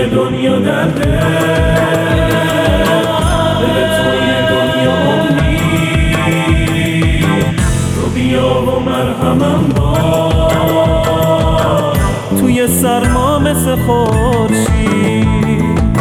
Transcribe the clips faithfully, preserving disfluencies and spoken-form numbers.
دنیا در دل توی دنیا امید، تو بیا و مرهمم باش توی سرما مثل خورشید.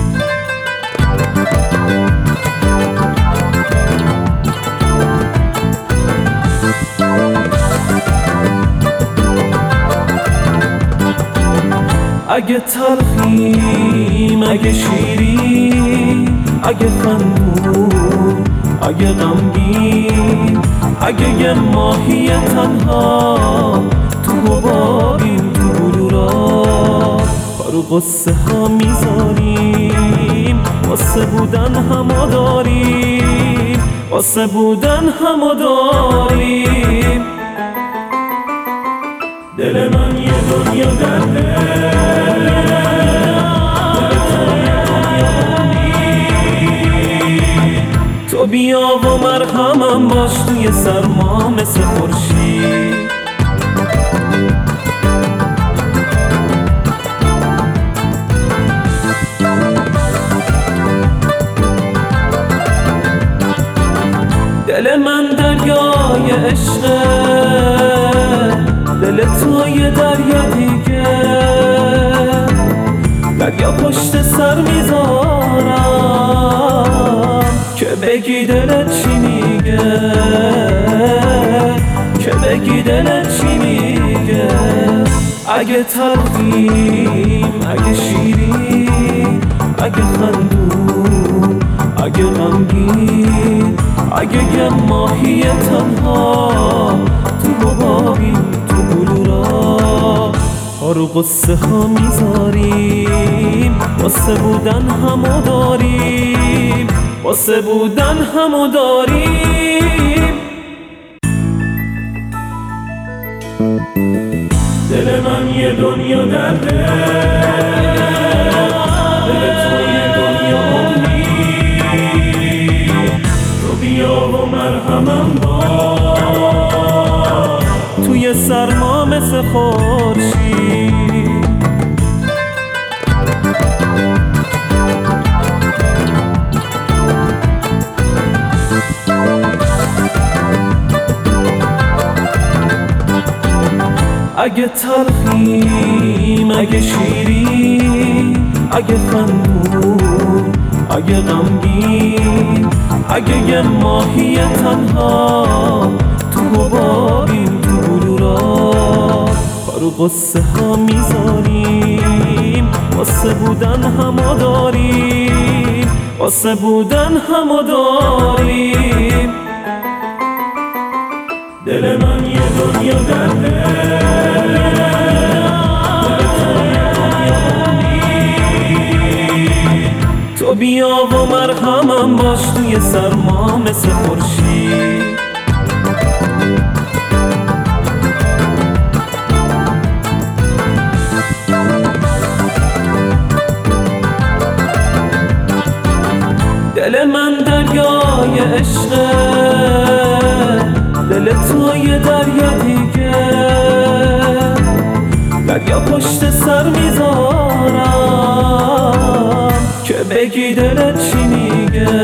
اگه تلخیم اگه شیرین، اگه خندون اگه غمگین، اگه یه ماهی تنها تو حبابیم تو بلورا، کارو قصه ها میذاریم واسه بودن همو داریم، واسه بودن همو داریم. دل من یه دنیا در دل تو بیا و مرهمم باش توی سرما مثل خورشید. دل من دریای عشقه، دل تو یه دریا دیگه، دریا پشت سر میذارم که بگی دلت چی میگه، که بگی دلت چی میگه. اگه تلخیم اگه شیرین، اگه خندون اگه غمگین، اگه یه ماهی تنها تو حبابیم تو بلورا، کارو قصه ها میذاریم واسه بودن همو داریم، واسه بودن همو داریم. دل من یه دنیا در دل توی دنیا امید، تو بیا و مرهمم باش توی سرما مثل خورشید. اگه تلخیم اگه شیرین، اگه خندون اگه غمگین، اگه یه ماهی تنها تو حبابیم تو بلورا، کارو قصه ها میذاریم واسه بودن همو داریم، واسه بودن همو داریم. دل من یه دنیا در دل تو بیا و مرهمم باش توی سرما مثل خورشید. دل من دریای عشقه، دل تو یه دریا دیگه، دریا پشت سر میذارم که بگی دلت چی میگه،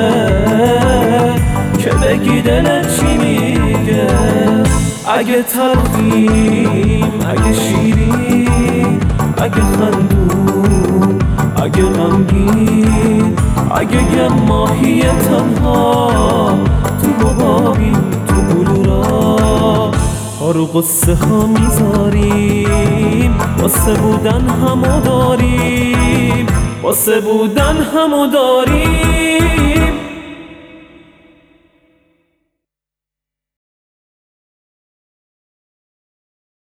که بگی دلت چی میگه. اگه تلخیم اگه شیرین، اگه خندون اگه غمگین، اگه یه ماهی تنها تو حبابیم تو بلورا، کارو قصه ها میذاریم واسه بودن همو داریم، واسه بودن همو داریم.